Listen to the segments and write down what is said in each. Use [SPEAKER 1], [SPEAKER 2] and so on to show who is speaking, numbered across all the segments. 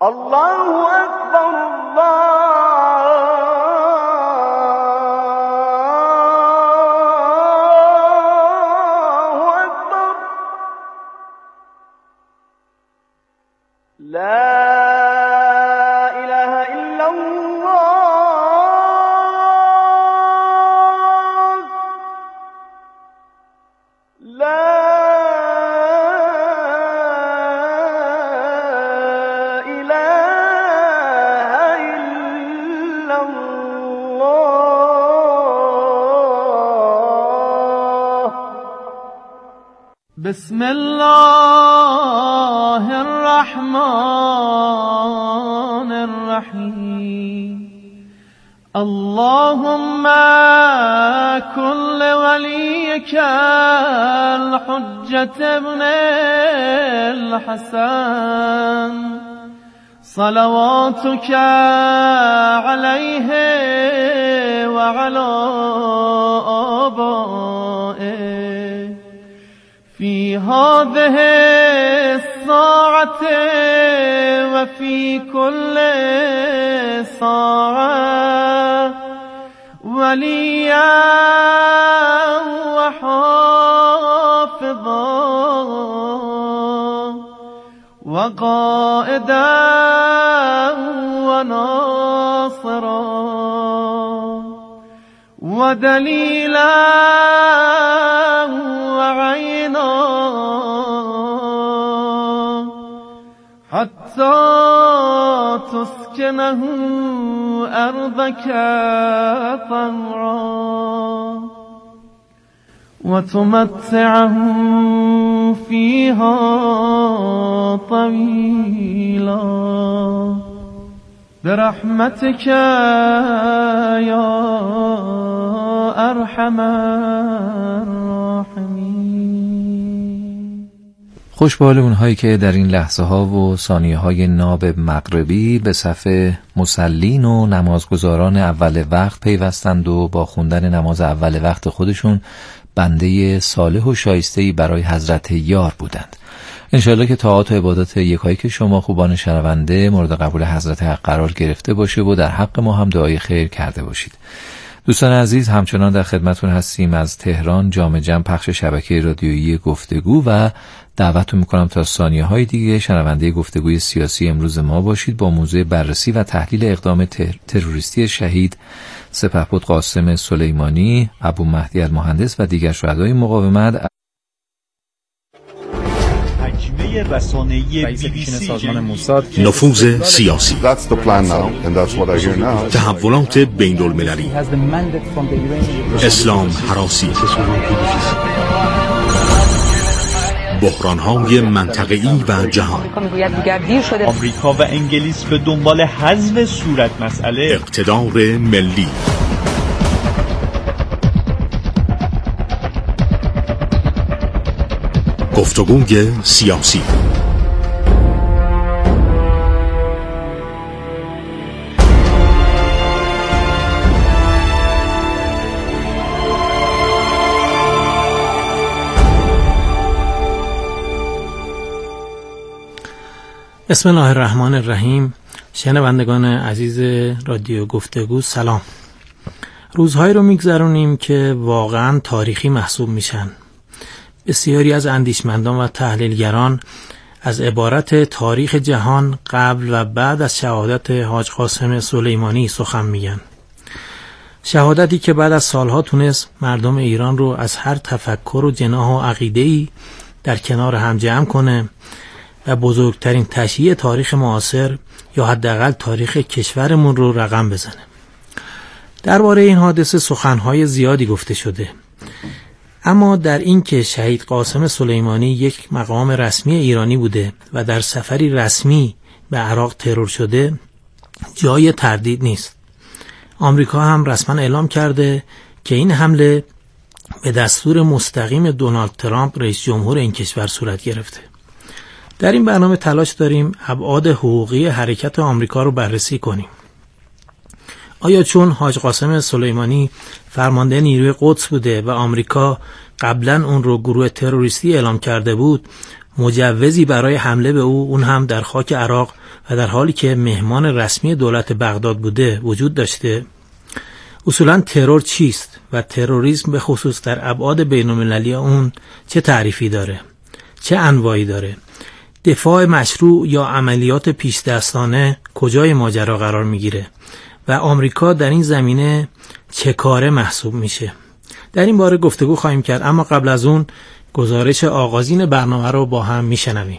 [SPEAKER 1] الله اکبر الله اکبر لا اله الا الله لا بسم الله الرحمن الرحیم اللهم كن لوليك الحجة ابن الحسن صلواتك عليه وعلى آبائه في هذه الساعة وفي كل ساعة وليا وحافظا وقائدا وناصرا ودليلا وعينا حتى تسكنه أرضك طوعا وتمتعه فيها طويلا برحمتك يا ارحم الراحمین.
[SPEAKER 2] خوش به حال اونهایی که در این لحظه ها و ثانیه های ناب مغربی به صف مصلین و نمازگزاران اول وقت پیوستند و با خوندن نماز اول وقت خودشون بنده صالح و شایسته‌ای برای حضرت یار بودند. انشاءالله که طاعات و عبادات یکایی که شما خوبان شنونده مورد قبول حضرت حق قرار گرفته باشه و در حق ما هم دعای خیر کرده باشید. دوستان عزیز، همچنان در خدمتون هستیم از تهران، جام جم پخش شبکه رادیویی گفتگو و دعوتتون میکنم تا ثانیه‌های دیگه شنونده گفتگوی سیاسی امروز ما باشید با موضوع بررسی و تحلیل اقدام تروریستی شهید سپهبد قاسم سلیمانی، ابو مهدی المهندس و دیگر شهدای مقاومت.
[SPEAKER 3] نفوذ سیاسی، تحولات بین المللی، اسلام هراسی، بحران‌های منطقه‌ای و جهان،
[SPEAKER 4] آمریکا و انگلیس به دنبال حذف صورت مسئله،
[SPEAKER 3] اقتدار ملی، گفتگوی سیاسی.
[SPEAKER 5] بسم الله الرحمن الرحیم. شنوندگان عزیز رادیو گفتگو سلام. روزهایی رو میگذرونیم که واقعا تاریخی محسوب میشن. بسیاری از اندیشمندان و تحلیلگران از عبارت تاریخ جهان قبل و بعد از شهادت حاج قاسم سلیمانی سخن میگن. شهادتی که بعد از سالها تونست مردم ایران رو از هر تفکر و جناح و عقیده‌ای در کنار هم جمع کنه و بزرگترین تشییع تاریخ معاصر یا حداقل تاریخ کشورمون رو رقم بزنه. درباره این حادثه سخنهای زیادی گفته شده، اما در این که شهید قاسم سلیمانی یک مقام رسمی ایرانی بوده و در سفری رسمی به عراق ترور شده جای تردید نیست. آمریکا هم رسما اعلام کرده که این حمله به دستور مستقیم دونالد ترامپ رئیس جمهور این کشور صورت گرفته. در این برنامه تلاش داریم ابعاد حقوقی حرکت آمریکا رو بررسی کنیم. آیا چون حاج قاسم سلیمانی فرمانده نیروی قدس بوده و آمریکا قبلا اون رو گروه تروریستی اعلام کرده بود، مجوزی برای حمله به اون هم در خاک عراق و در حالی که مهمان رسمی دولت بغداد بوده وجود داشته؟ اصولا ترور چیست و تروریسم به خصوص در ابعاد بین‌المللی اون چه تعریفی داره؟ چه انواعی داره؟ دفاع مشروع یا عملیات پیش دستانه کجای ماجرا قرار میگیره و آمریکا در این زمینه چه کاره محسوب میشه؟ در این باره گفتگو خواهیم کرد، اما قبل از اون گزارش آغازین برنامه رو با هم میشنویم.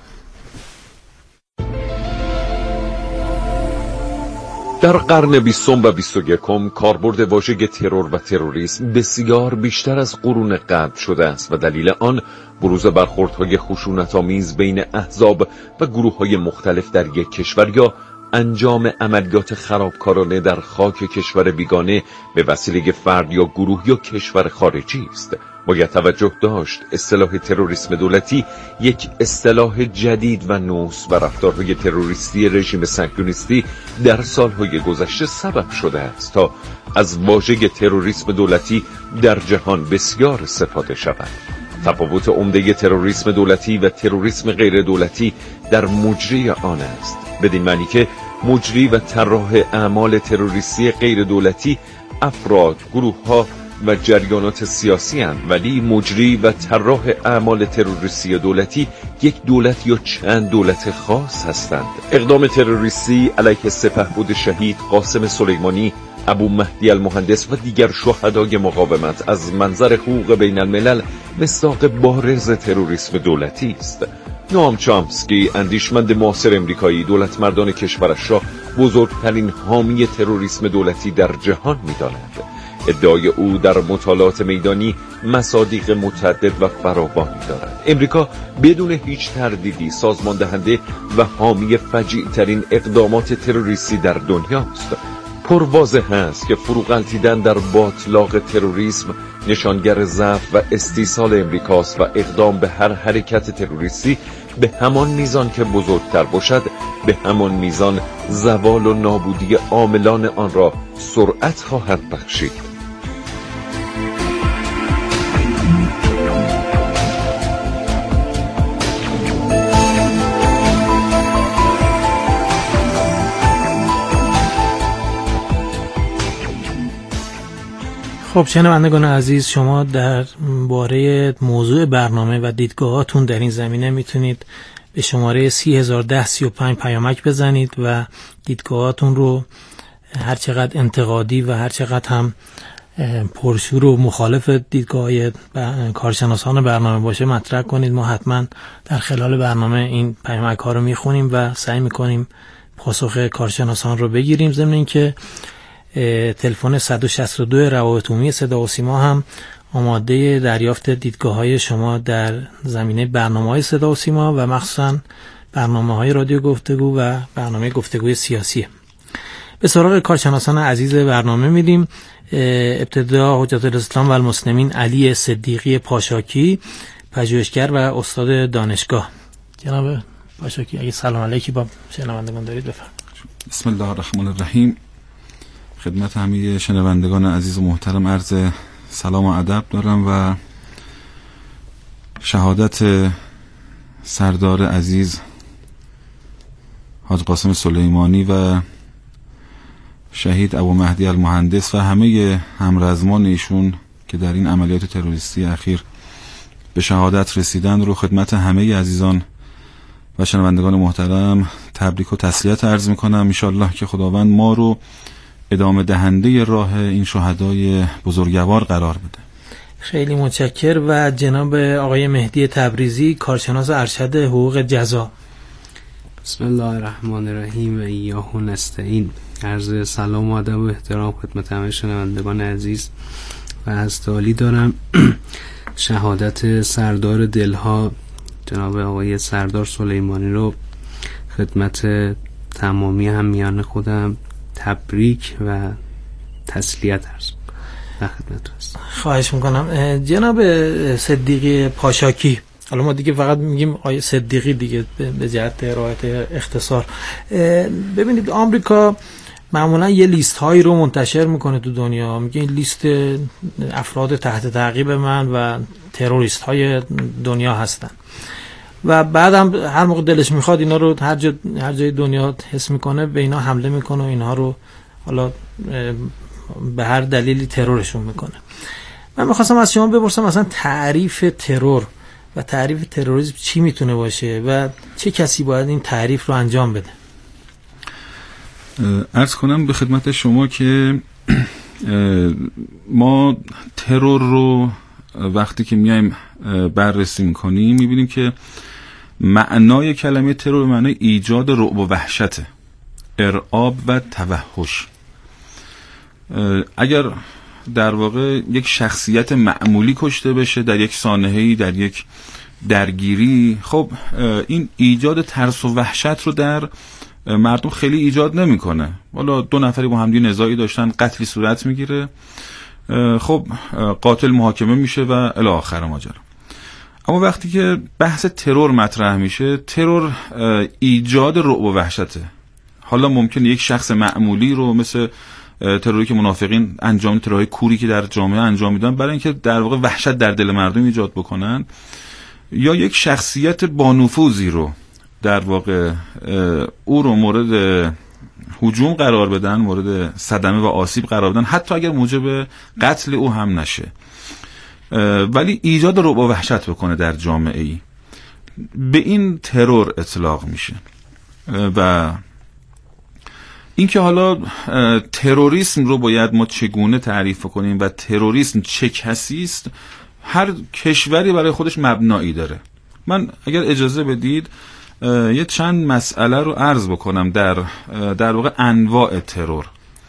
[SPEAKER 6] در قرن 20 و 21 کاربرد واژه ترور و تروریسم بسیار بیشتر از قرون قبل شده است و دلیل آن بروز برخوردهای خشونت‌آمیز بین احزاب و گروه‌های مختلف در یک کشور یا انجام عملیات خرابکارانه در خاک کشور بیگانه به وسیله فرد یا گروه یا کشور خارجی است. باید توجه داشت اصطلاح تروریسم دولتی یک اصطلاح جدید و نوست و رفتارهای تروریستی رژیم صهیونیستی در سالهای گذشته سبب شده است تا از واژه تروریسم دولتی در جهان بسیار استفاده شود. تفاوت عمده تروریسم دولتی و تروریسم غیر دولتی در مجری آن است، بدین معنی که مجری و طراح اعمال تروریستی غیر دولتی افراد، گروه‌ها و جریانات سیاسی هستند، ولی مجری و طراح اعمال تروریستی دولتی یک دولت یا چند دولت خاص هستند. اقدام تروریستی علیه سپهبد شهید قاسم سلیمانی، ابو مهدی المهندس و دیگر شهدای مقاومت از منظر حقوق بین الملل مصداق بارز تروریسم دولتی است. نوام چامسکی، اندیشمند معاصر امریکایی، دولت مردان کشورش را بزرگترین حامی تروریسم دولتی در جهان می‌داند. ادعای او در مطالعات میدانی مصادیق متعدد و فراوانی دارد. امریکا بدون هیچ تردیدی سازمان دهنده و حامی فجیع‌ترین اقدامات تروریستی در دنیاست. پرواضح است که فروغلتیدن در باطلاق تروریسم نشانگر ضعف و استیصال امریکاست و اقدام به هر حرکت تروریستی به همان میزان که بزرگتر باشد به همان میزان زوال و نابودی عاملان آن را سرعت خواهد بخشید.
[SPEAKER 5] خب شنوندگان عزیز، شما در باره موضوع برنامه و دیدگاهاتون در این زمینه میتونید به شماره 301035 پیامک بزنید و دیدگاهاتون رو هر چقدر انتقادی و هر چقدر هم پرشور و مخالف دیدگاه کارشناسان برنامه باشه مطرح کنید. ما حتما در خلال برنامه این پیامک ها رو میخونیم و سعی میکنیم پاسخ کارشناسان رو بگیریم. ضمن اینکه تلفن 162 روابط عمومی صدا و سیما هم آماده دریافت دیدگاه‌های شما در زمینه برنامه‌های صدا و سیما و مخصوصاً برنامه‌های رادیو گفتگو و برنامه گفتگوی سیاسی. به سراغ کارشناسان عزیز برنامه میریم. ابتدا حجت الاسلام و المسلمین علی صدیقی پاشاکی، پژوهشگر و استاد دانشگاه. جناب پاشاکی، اگه سلام علیکی با شنوندگان دارید بفرمایید.
[SPEAKER 7] بسم الله الرحمن الرحیم. خدمت همه شنوندگان عزیز و محترم عرض سلام و ادب دارم و شهادت سردار عزیز حاج قاسم سلیمانی و شهید ابو مهدی المهندس و همه همرزمان ایشون که در این عملیات تروریستی اخیر به شهادت رسیدن رو خدمت همه عزیزان و شنوندگان محترم تبریک و تسلیت عرض میکنم. انشالله که خداوند ما رو ادامه دهنده راه این شهدای بزرگوار قرار بده.
[SPEAKER 5] خیلی متشکر. و جناب آقای مهدی تبریزی، کارشناس ارشد حقوق جزا.
[SPEAKER 8] بسم الله الرحمن الرحیم و ایاه نستعین. عرض سلام و ادب و احترام خدمت همه شنوندگان عزیز و از تالی دارم شهادت سردار دلها جناب آقای سردار سلیمانی رو خدمت تمامی همیان خودم تبریک و تسلیت عرض و خدمت هست.
[SPEAKER 5] خواهش میکنم. جناب صدیقی پاشاکی، حالا ما دیگه فقط میگیم آقای صدیقی دیگه به جهت رعایت اختصار. ببینید آمریکا معمولا یه لیست هایی رو منتشر میکنه تو دنیا، میگه این لیست افراد تحت تعقیب من و تروریست های دنیا هستن و بعدم هر موقع دلش میخواد اینا رو هر جای دنیا حس میکنه به اینا حمله میکنه و اینها رو حالا به هر دلیلی ترورشون میکنه. من میخواستم از شما بپرسم مثلا تعریف ترور و تعریف تروریسم چی میتونه باشه و چه کسی باید این تعریف رو انجام بده؟
[SPEAKER 7] عرض کنم به خدمت شما که ما ترور رو وقتی که میایم بررسی میکنیم میبینیم که معنای کلمه ترور به معنای ایجاد رعب و وحشته، ارعاب و توحش. اگر در واقع یک شخصیت معمولی کشته بشه در یک سانحه‌ای، در یک درگیری، خب این ایجاد ترس و وحشت رو در مردم خیلی ایجاد نمیکنه. حالا دو نفری با همدیگه نزاعی داشتن، قتلی صورت میگیره، خب قاتل محاکمه میشه و الی آخر ماجرا. اما وقتی که بحث ترور مطرح میشه، ترور ایجاد رعب و وحشته. حالا ممکنه یک شخص معمولی رو مثل تروری که منافقین انجام، ترورهای کوری که در جامعه انجام میدن برای اینکه در واقع وحشت در دل مردم ایجاد بکنن، یا یک شخصیت با نفوذی رو در واقع او رو مورد هجوم قرار بدن، مورد صدمه و آسیب قرار بدن، حتی اگر موجب قتل او هم نشه، ولی ایجاد رعب و وحشت بکنه در جامعه ای، به این ترور اطلاق میشه. و اینکه حالا تروریسم رو باید ما چگونه تعریف کنیم و تروریسم چه کسی است، هر کشوری برای خودش مبنایی داره. من اگر اجازه بدید یه چند مسئله رو عرض بکنم در واقع انواع ترور.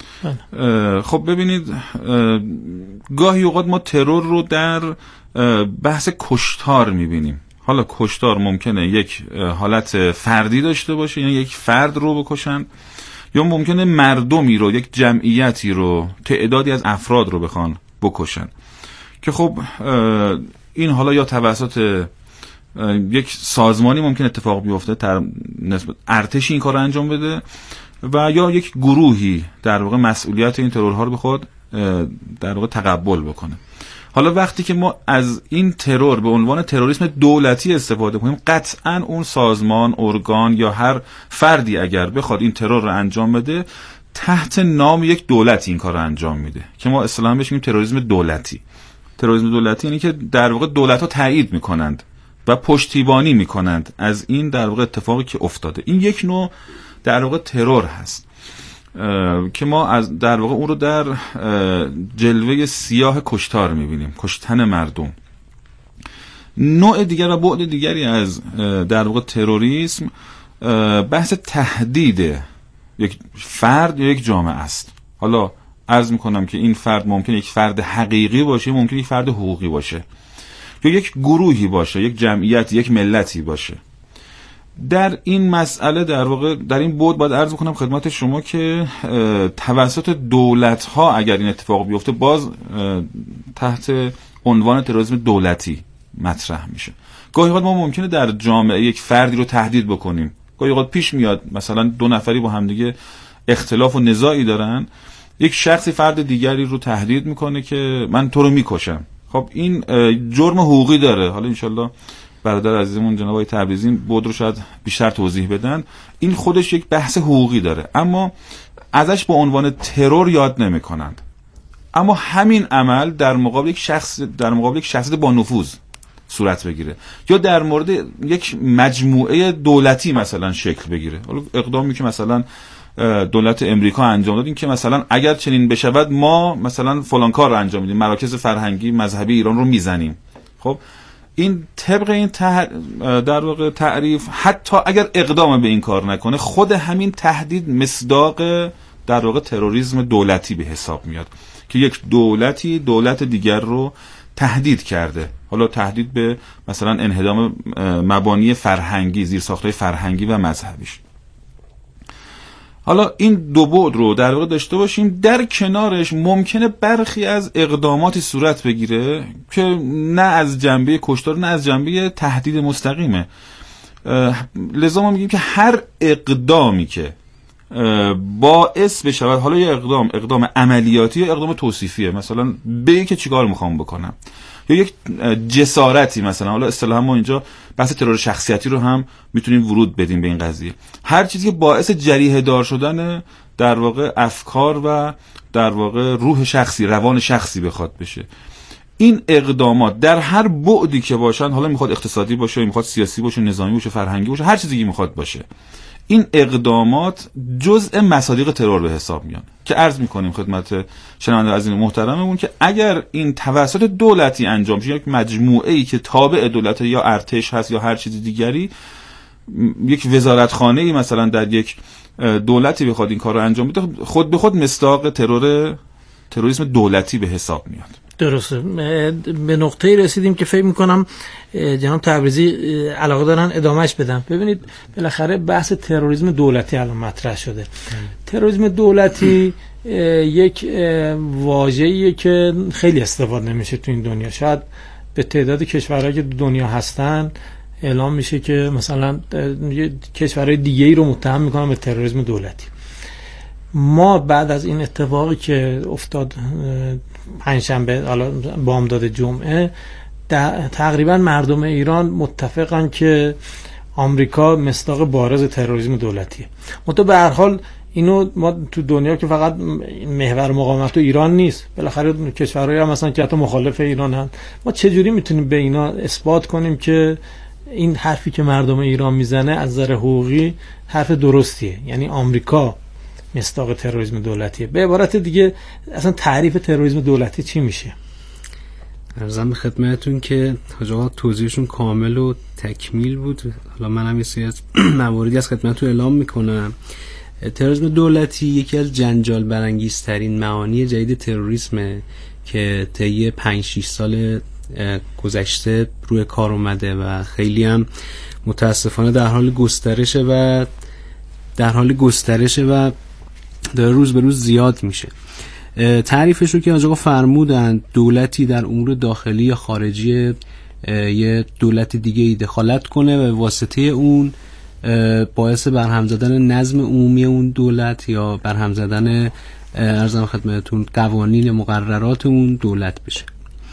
[SPEAKER 7] خب ببینید، گاهی اوقات ما ترور رو در بحث کشتار میبینیم. حالا کشتار ممکنه یک حالت فردی داشته باشه، یعنی یک فرد رو بکشن، یا ممکنه مردمی رو، یک جمعیتی رو، تعدادی از افراد رو بخوان بکشن که خب این حالا یا توسط یک سازمانی ممکن اتفاق بیفته، نسبت ارتشی این کار رو انجام بده، و یا یک گروهی در واقع مسئولیت این ترورها رو به خود در واقع تقبل بکنه. حالا وقتی که ما از این ترور به عنوان تروریسم دولتی استفاده کنیم، قطعاً اون سازمان، ارگان یا هر فردی اگر بخواد این ترور رو انجام بده، تحت نام یک دولت این کار رو انجام میده که ما اصطلاحاً بهش میگیم تروریسم دولتی. تروریسم دولتی یعنی که در واقع دولت‌ها تایید میکنند و پشتیبانی میکنند از این در واقع اتفاقی که افتاده. این یک نوع در واقع ترور هست که ما از در واقع اون رو در جلوه سیاه کشتار میبینیم، کشتن مردم. نوع دیگر و بعد دیگری از در واقع تروریسم بحث تهدید یک فرد یا یک جامعه است. حالا عرض میکنم که این فرد ممکن یک فرد حقیقی باشه، ممکن یک فرد حقوقی باشه، یا یک گروهی باشه، یک جمعیت، یک ملتی باشه. در این مسئله در واقع در این بود باید عرض کنم خدمت شما که توسط دولت‌ها اگر این اتفاق بیفته، باز تحت عنوان تروریسم دولتی مطرح میشه. گاهی اوقات ما ممکنه در جامعه یک فردی رو تهدید بکنیم. گاهی اوقات پیش میاد مثلا دو نفری با همدیگه اختلاف و نزاعی دارن، یک شخصی فرد دیگری رو تهدید میکنه که من تو رو میکشم. خب این جرم حقوقی داره. حالا انشالله برادر عزیزمون جناب آقای تبریزی بود رو شاید بیشتر توضیح بدن. این خودش یک بحث حقوقی داره، اما ازش به عنوان ترور یاد نمی‌کنند. اما همین عمل در مقابل یک شخصیت با نفوذ صورت بگیره، یا در مورد یک مجموعه دولتی مثلا شکل بگیره. حالا اقدامی که مثلا دولت امریکا انجام داد این که مثلا اگر چنین بشود ما مثلا فلان کار رو انجام میدیم، مراکز فرهنگی مذهبی ایران رو میزنیم. خب این طبق این در واقع تعریف، حتی اگر اقدام به این کار نکنه، خود همین تهدید مصداق در واقع تروریسم دولتی به حساب میاد که یک دولتی دولت دیگر رو تهدید کرده. حالا تهدید به مثلا انهدام مبانی فرهنگی، زیرساخت‌های فرهنگی و مذهبیش. حالا این دو بعد رو در واقع داشته باشیم. در کنارش ممکنه برخی از اقداماتی صورت بگیره که نه از جنبه کشتار نه از جنبه تهدید مستقیمه. لذا ما میگیم که هر اقدامی که باعث بشود، حالا یه اقدام عملیاتی یا اقدام توصیفیه، مثلا بگی که چیکار میخوام بکنم، یا یک جسارتی. مثلا حالا اصطلاحا ما اینجا بحث ترور شخصیتی رو هم میتونیم ورود بدیم به این قضیه. هر چیزی که باعث جریحه دار شدن در واقع افکار و در واقع روح شخصی، روان شخصی بخواد بشه. این اقدامات در هر بعدی که باشن، حالا میخواد اقتصادی باشه، میخواد سیاسی باشه، نظامی باشه، فرهنگی باشه، هر چیزی که میخواد باشه، این اقدامات جزء مصادیق ترور به حساب میان که عرض میکنیم خدمت شنونده عزیز محترممون که اگر این توسط دولتی انجام شه، یک مجموعه ای که تابع دولت یا ارتش هست یا هر چیز دیگری، یک وزارتخانه‌ای مثلا در یک دولتی بخواد این کار رو انجام بده، خود به خود مصداق تروریسم دولتی به حساب میاد.
[SPEAKER 5] درسته. به نقطه‌ای رسیدیم که فکر می‌کنم جناب تبریزی علاقه دارن ادامهش بدن. ببینید بالاخره بحث تروریسم دولتی الان مطرح شده. تروریسم دولتی یک واژه‌ایه که خیلی استفاده نمیشه تو این دنیا. شاید به تعداد کشورهایی که دنیا هستن اعلام میشه که مثلا کشورهای دیگه‌ای رو متهم میکنن به تروریسم دولتی. ما بعد از این اتفاقی که افتاد پنجشنبه، حالا بامداد جمعه، تقریبا مردم ایران متفقن که آمریکا مصداق بارز تروریسم دولتیه. منتها به هر حال اینو ما تو دنیا که فقط محور مقاومت تو ایران نیست، بالاخره کشورهایی هم مثلا که حتی مخالف ایران هستن، ما چجوری میتونیم به اینا اثبات کنیم که این حرفی که مردم ایران میزنه از نظر حقوقی حرف درستیه؟ یعنی آمریکا مصداق تروریسم دولتیه. به عبارت دیگه اصلا تعریف تروریسم دولتی چی میشه؟
[SPEAKER 8] عرضم به خدمتتون که حاج آقا توضیحشون کامل و تکمیل بود. حالا منم یه سری از مواردی از خدمتتون اعلام میکنم. تروریسم دولتی یکی از جنجال برانگیزترین معانی جدید تروریسمه که طی 5-6 سال گذشته روی کار اومده و خیلی هم متاسفانه در حال گسترشه و داره روز به روز زیاد میشه. تعریفش رو که آقا فرمودن، دولتی در امور داخلی یا خارجی یه دولت دیگه ای دخالت کنه و واسطه اون باعث برهم زدن نظم عمومی اون دولت یا برهم زدن ارزم خدمتتون قوانین مقررات اون دولت بشه.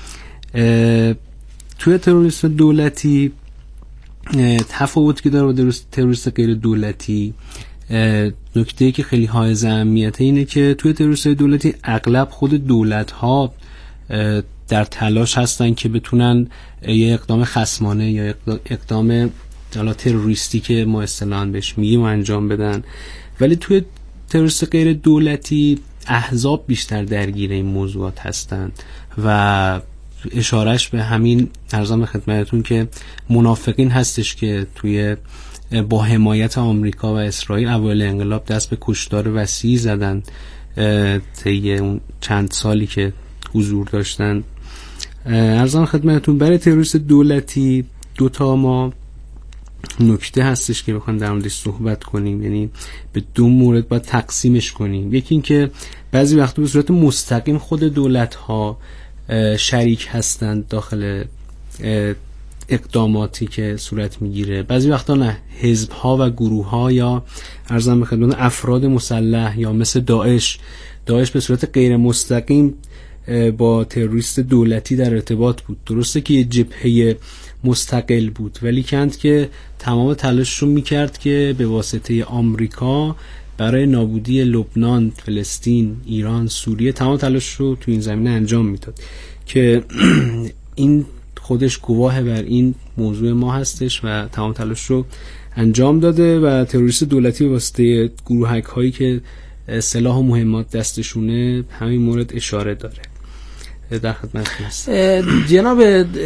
[SPEAKER 8] توی تروریسم دولتی تفاوتی که داره با تروریسم غیر دولتی، نکته‌ای که خیلی حائز اهمیته اینه که توی تروریسم دولتی اغلب خود دولت‌ها در تلاش هستن که بتونن یه اقدام خصمانه یا اقدام تروریستی که ما اصطلاحاً بهش میگیم انجام بدن، ولی توی تروریسم غیر دولتی احزاب بیشتر درگیر این موضوعات هستن و اشارش به همین ارزم خدمتتون که منافقین هستش که توی با حمایت آمریکا و اسرائیل اوایل انقلاب دست به کشتار وسیعی زدن طی اون چند سالی که حضور داشتن. ارزم خدمتتون برای تروریسم دولتی دوتا ما نکته هستش که بخوام در موردش صحبت کنیم، یعنی به دو مورد باید تقسیمش کنیم. یکی این که بعضی وقتا به صورت مستقیم خود دولت‌ها شریک هستند داخل اقداماتی که صورت میگیره، بعضی وقتا نه، حزب‌ها و گروه‌ها یا ارزم به خدمت افراد مسلح یا مثل داعش به صورت غیر مستقیم با تروریست دولتی در ارتباط بود. درسته که یه جبهه مستقل بود، ولی کند که تمام تلاش رو میکرد که به واسطه آمریکا برای نابودی لبنان، فلسطین، ایران، سوریه تمام تلاش رو تو این زمینه انجام میداد که این خودش گواه بر این موضوع ما هستش و تمام تلاش رو انجام داده و تروریست دولتی به واسطه گروهک هایی که سلاح و مهمات دستشونه همین مورد اشاره داره. در خدمت هست.
[SPEAKER 5] جناب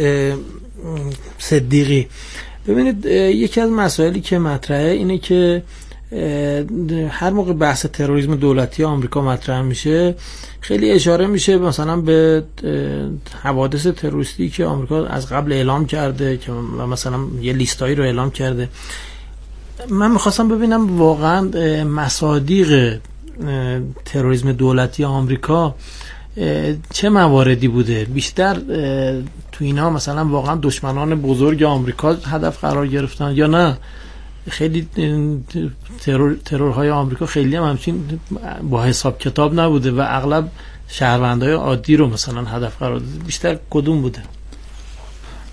[SPEAKER 5] صدیقی، ببینید یکی از مسائلی که مطرحه اینه که هر موقع بحث تروریسم دولتی آمریکا مطرح میشه خیلی اشاره میشه مثلا به حوادث تروریستی که آمریکا از قبل اعلام کرده که مثلا یه لیستایی رو اعلام کرده. من میخواستم ببینم واقعا مصادیق تروریسم دولتی آمریکا چه مواردی بوده؟ بیشتر تو اینا مثلا واقعا دشمنان بزرگ آمریکا هدف قرار گرفتن یا نه خیلی ترورهای آمریکا خیلی هم همچین با حساب کتاب نبوده و اغلب شهروندهای عادی رو مثلا هدف قرار داده؟ بیشتر کدوم بوده؟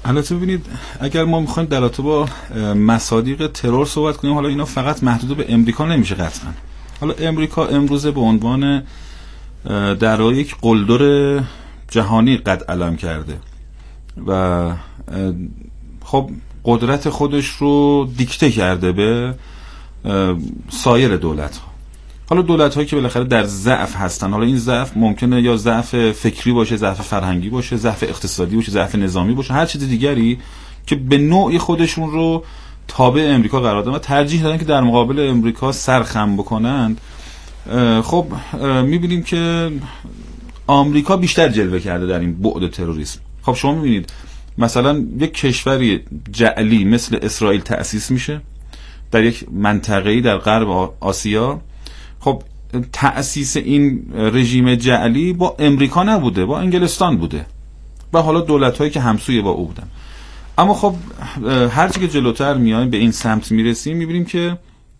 [SPEAKER 7] البته ببینید اگر ما میخوایم در رابطه با مصادیق ترور صحبت کنیم، حالا اینا فقط محدود به امریکا نمیشه قطعا. حالا امریکا امروزه به عنوان در واقع یک قلدر جهانی قد علم کرده و خب قدرت خودش رو دیکته کرده به سایر دولت ها. حالا دولت هایی که بالاخره در ضعف هستن، حالا این ضعف ممکنه یا ضعف فکری باشه، ضعف فرهنگی باشه، ضعف اقتصادی باشه، ضعف نظامی باشه، هر چیز دیگری که به نوعی خودشون رو تابع امریکا قرار دادن و ترجیح دادن که در مقابل امریکا سرخم بکنند. خب میبینیم که آمریکا بیشتر جلوه کرده در این بعد تروریسم. خب شما میبینید مثلا یک کشوری جعلی مثل اسرائیل تأسیس میشه در یک منطقه‌ای در غرب آسیا. خب تأسیس این رژیم جعلی با امریکا نبوده، با انگلستان بوده و حالا دولت‌هایی که همسوی با او بودن. اما خب هرچی که جلوتر میایم به این سمت میرسیم میبینیم که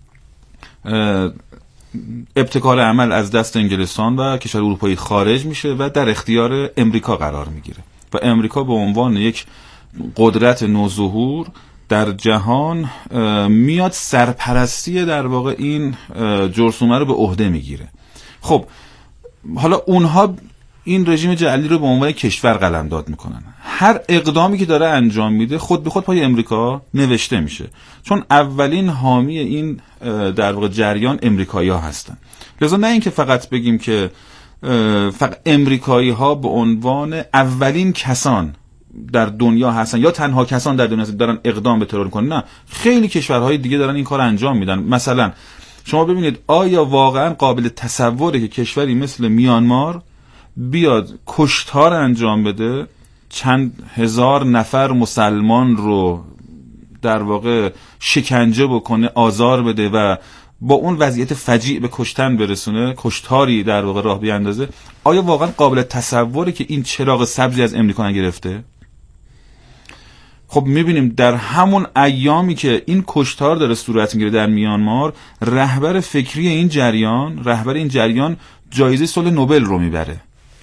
[SPEAKER 7] ابتکار عمل از دست انگلستان و کشور اروپایی خارج میشه و در اختیار امریکا قرار میگیره و امریکا به عنوان یک قدرت نوظهور در جهان میاد سرپرستی در واقع این جرثومه رو به عهده میگیره. خب حالا اونها این رژیم جعلی رو به عنوان کشور قلمداد میکنن. هر اقدامی که داره انجام میده خود به خود پای امریکا نوشته میشه، چون اولین حامی این در واقع جریان امریکایی‌ها هستن. لذا نه اینکه فقط بگیم که فقط امریکایی‌ها به عنوان اولین کسان در دنیا هستن یا تنها کسان در دنیا هستن دارن اقدام به ترور میکنن، نه، خیلی کشورهای دیگه دارن این کار انجام میدن. مثلا شما ببینید آیا واقعا قابل تصوره که کشوری مثل میانمار بیاد کشتار انجام بده، چند هزار نفر مسلمان رو در واقع شکنجه بکنه، آزار بده و با اون وضعیت فجیع به کشتن برسونه، کشتاری در واقع راه بیاندازه؟ آیا واقعا قابل تصوره که این چراغ سبزی از امریکا نگرفته؟ خب میبینیم در همون ایامی که این کشتار داره صورت میگیره در میانمار، رهبر فکری این جریان جایزه صلح نوبل رو میبره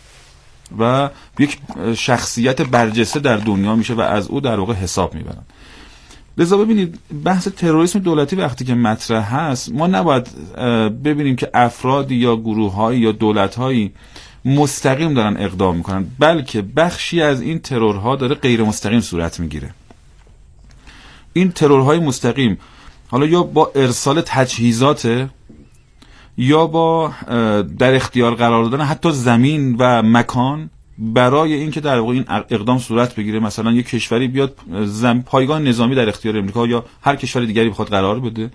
[SPEAKER 7] و یک شخصیت برجسته در دنیا میشه و از او در واقع حساب میبرن. لذا ببینید بحث تروریسم دولتی وقتی که مطرح هست، ما نباید ببینیم که افرادی یا گروه‌هایی یا دولت‌هایی مستقیم دارن اقدام میکنن، بلکه بخشی از این ترورها داره غیر مستقیم صورت میگیره. این ترورهای مستقیم حالا یا با ارسال تجهیزات یا با در اختیار قرار دادن حتی زمین و مکان برای اینکه در واقع این اقدام صورت بگیره. مثلا یک کشوری بیاد پایگاه نظامی در اختیار امریکا یا هر کشور دیگری بخواد قرار بده،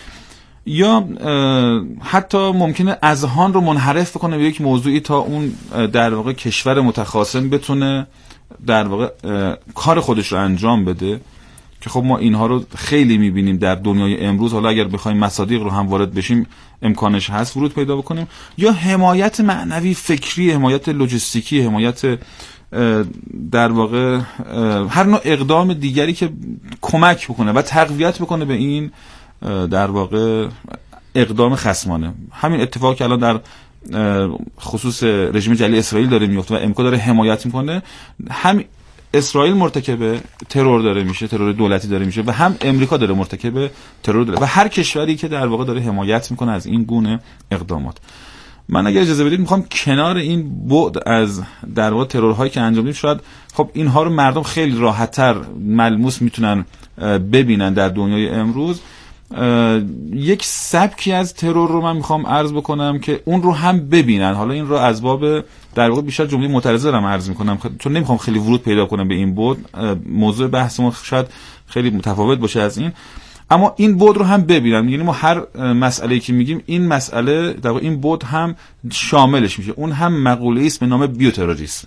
[SPEAKER 7] یا حتی ممکنه اذهان رو منحرف بکنه به یک موضوعی تا اون در واقع کشور متخاصم بتونه در واقع کار خودش رو انجام بده، که خب ما اینها رو خیلی میبینیم در دنیای امروز. حالا اگر بخوایم مصادیق رو هم وارد بشیم امکانش هست ورود پیدا بکنیم. یا حمایت معنوی فکری، حمایت لوجستیکی، حمایت در واقع هر نوع اقدام دیگری که کمک بکنه و تقویت بکنه به این در واقع اقدام خصمانه. همین اتفاقی که الان در خصوص رژیم جعلی اسرائیل داره میفته و امریکا داره حمایت میکنه، هم اسرائیل مرتکب ترور داره میشه، ترور دولتی داره میشه، و هم امریکا داره مرتکب ترور داره و هر کشوری که در واقع داره حمایت میکنه از این گونه اقدامات. من اگر اجازه بدید میخوام کنار این بعد از در واقع ترورهایی که انجام میشه، شاید خب اینها رو مردم خیلی راحت‌تر ملموس میتونن ببینن در دنیای امروز، یک سبکی از ترور رو من میخوام عرض بکنم که اون رو هم ببینن. حالا این رو از باب در واقع بیشتر جمله معترضه رو عرض میکنم چون نمیخوام خیلی ورود پیدا کنم به این بود. موضوع بحثمون شاید خیلی متفاوت باشه از این، اما این بود رو هم ببینن. یعنی ما هر مسئله‌ای که میگیم این مسئله در واقع این بود هم شاملش میشه. اون هم مقوله‌ای است به نام بیوتروریسم.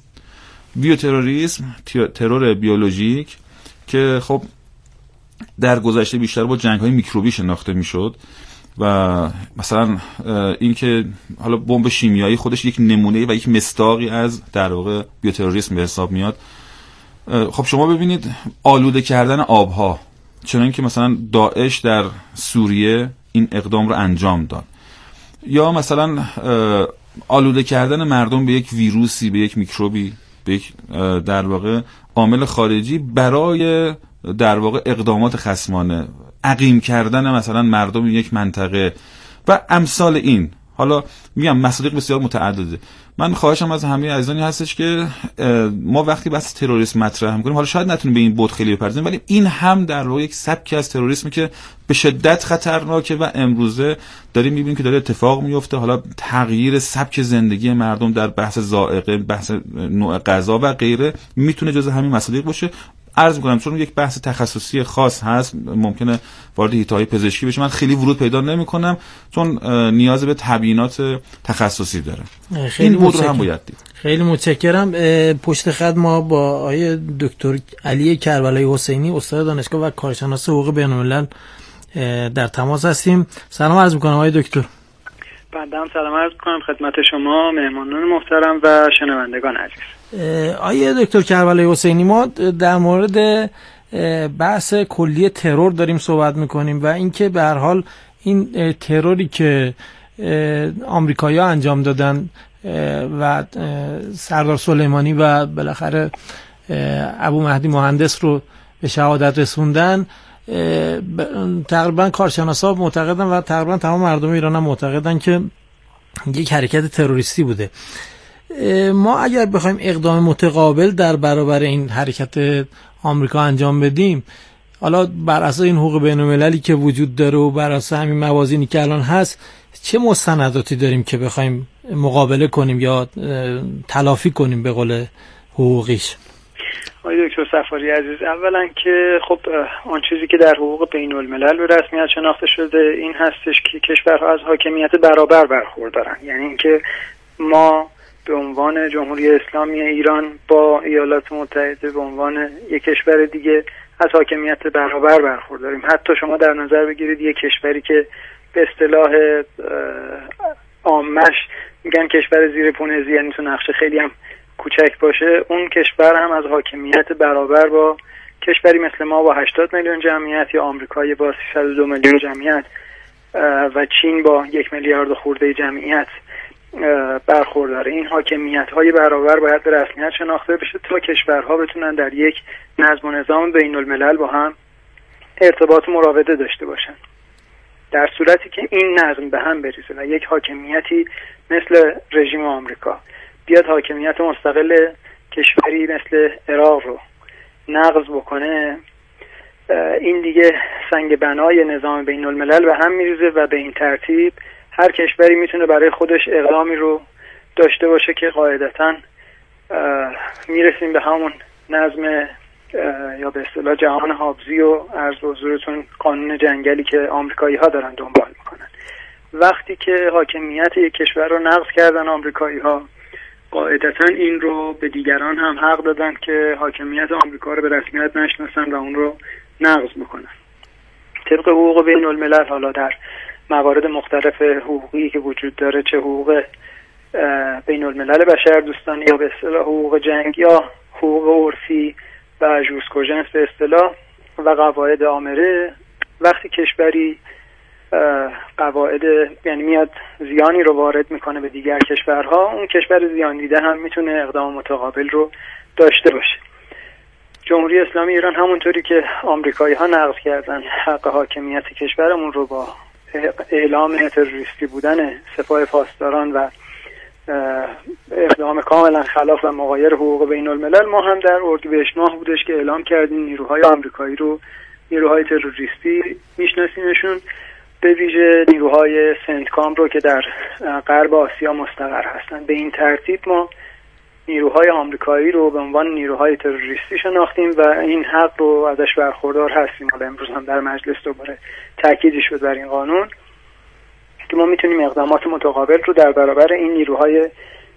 [SPEAKER 7] بیوتروریسم ترور بیولوژیک که خب در گذشته بیشتر با جنگ‌های میکروبی شناخته میشد و مثلا این که حالا بمب شیمیایی خودش یک نمونه و یک مصداقی از در واقع بیوتروریسم به حساب میاد. خب شما ببینید آلوده کردن آبها، چنان که مثلا داعش در سوریه این اقدام رو انجام داد، یا مثلا آلوده کردن مردم به یک ویروسی، به یک میکروبی به یک در واقع عامل خارجی برای در واقع اقدامات خصمانه، عقیم کردن مثلا مردم یک منطقه و امثال این. حالا میگم مصادیق بسیار متعدده. من خواهشم از همه عزیزانی هستش که ما وقتی بحث تروریسم مطرح می‌کنیم، حالا شاید نتونیم به این بود خیلی بپردازیم، ولی این هم در واقع یک سبکی از تروریسمی که به شدت خطرناکه و امروزه داریم می‌بینیم که داره اتفاق میفته. حالا تغییر سبک زندگی مردم در بحث ذائقه، بحث نوع غذا و غیره میتونه جزء همین مصادیق باشه. عرض می‌کنم چون یک بحث تخصصی خاص هست، ممکنه وارد حیطه‌های پزشکی بشه، من خیلی ورود پیدا نمی‌کنم چون نیاز به تبیینات تخصصی داره. این بود رو هم باید دید.
[SPEAKER 5] خیلی متشکرم. پشت خط ما با آقای دکتر علی کربلایی حسینی، استاد دانشگاه و کارشناس حقوق بین‌الملل در تماس هستیم. سلام عرض می‌کنم آقای دکتر.
[SPEAKER 9] بنده هم سلام عرض می‌کنم خدمت شما مهمانان محترم و شنوندگان عزیز.
[SPEAKER 5] آقای دکتر کربلایی حسینی، ما در مورد بحث کلی ترور داریم صحبت میکنیم و اینکه به هر حال این تروری که آمریکایی‌ها انجام دادن و سردار سلیمانی و بالاخره ابو مهدی مهندس رو به شهادت رسوندن، تقریبا کارشناسا معتقدن و تقریبا تمام مردم ایران هم معتقدن که یک حرکت تروریستی بوده. ما اگر بخوایم اقدام متقابل در برابر این حرکت آمریکا انجام بدیم، حالا بر اساس این حقوق بین‌المللی که وجود داره و بر اساس همین موازینی که الان هست، چه مستنداتی داریم که بخوایم مقابله کنیم یا تلافی کنیم به قول حقوقیش؟
[SPEAKER 9] آقای دکتر صفاری عزیز، اولا که خب آن چیزی که در حقوق بین‌الملل به رسمیت شناخته شده این هستش که کشورها از حاکمیت برابر برخوردارن. یعنی اینکه ما به عنوان جمهوری اسلامی ایران با ایالات متحده به عنوان یک کشور دیگه از حاکمیت برابر برخورداریم. حتی شما در نظر بگیرید یک کشوری که به اصطلاح عامش میگن کشور زیر پونزی، یعنی تو نقشه خیلی هم کوچک باشه، اون کشور هم از حاکمیت برابر با کشوری مثل ما با 80 میلیون جمعیت یا آمریکای با 302 میلیون جمعیت و چین با 1 میلیارد خورده جمعیت برخورداره. این حاکمیت‌های برابر باید به رسمیت شناخته بشه تا کشورها بتونن در یک نظم و نظام بین‌الملل با هم ارتباط و مراوده داشته باشن. در صورتی که این نظم به هم بریزه و یک حاکمیتی مثل رژیم آمریکا بیاد حاکمیت مستقل کشوری مثل عراق رو نقض بکنه، این دیگه سنگ بنای نظام بین‌الملل به هم میریزه و به این ترتیب هر کشوری میتونه برای خودش اقدامی رو داشته باشه که قاعدتاً میرسیم به همون نظم یا به اصطلاح جهان هابزی و عرض به حضورتون قانون جنگلی که آمریکایی ها دارن دنبال میکنن. وقتی که حاکمیت یک کشور رو نقض کردن آمریکایی ها، قاعدتاً این رو به دیگران هم حق دادن که حاکمیت آمریکا رو به رسمیت نشناسن و اون رو نقض بکنن. طبق حقوق بین الملل، حالا در موارد مختلف حقوقی که وجود داره، چه حقوق بین الملل بشر دوستانه یا به اصطلاح حقوق جنگ یا حقوق عرفی و ژوسکوژنس به اصطلاح و قواعد آمره، وقتی کشوری قواعد یعنی میاد زیانی رو وارد میکنه به دیگر کشورها، اون کشور زیان دیده هم میتونه اقدام متقابل رو داشته باشه. جمهوری اسلامی ایران همونطوری که آمریکایی ها نقض کردن حق حاکمیت کشورمون رو با اعلام تروریستی بودن سپاه پاسداران و اقدام کاملا خلاف و مغایر حقوق بین الملل، ما هم در اردیبهشت ماه بودش که اعلام کردیم نیروهای آمریکایی رو نیروهای تروریستی میشناسیمشون، به ویژه نیروهای سنتکام رو که در غرب آسیا مستقر هستن. به این ترتیب ما نیروهای آمریکایی رو به عنوان نیروهای تروریستی شناختیم و این حق رو ازش برخوردار هستیم. حالا امروز هم در مجلس دوباره تاکید شد بر این قانون که ما میتونیم اقدامات متقابل رو در برابر این نیروهای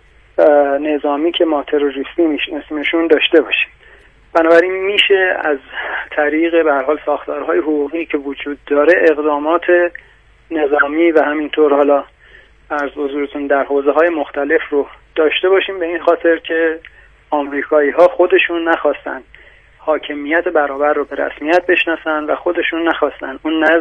[SPEAKER 9] نظامی که ما تروریستی میشناسیمشون داشته باشیم. بنابراین میشه از طریق به هر حال ساختارهای حقوقی که وجود داره اقدامات نظامی و همینطور حالا عرض حضورتون در حوزه‌های مختلف رو داشته باشیم، به این خاطر که آمریکایی ها خودشون نخواستن حاکمیت برابر رو به رسمیت بشناسن و خودشون نخواستن اون